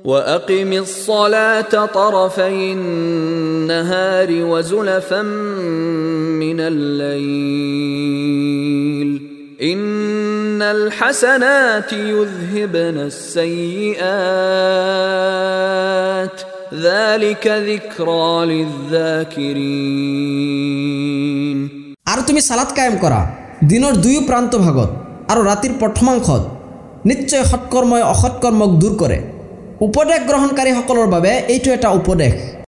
وأقم الصلاة طرفي النهار وزلفا من الليل إن الحسنات يذهبن السيئات ذلك ذكرى للذاكرين। আর তুমি সালাত কায়েম করা দিনের দুই প্রান্ত ভাগত আর রাতির প্রথমাংশত নিশ্চয় সৎকর্মই অসৎকর্মক দূর করে। উপদেশ গ্রহণকারী সকলৰ বাবে এইটো এটা উপদেশ।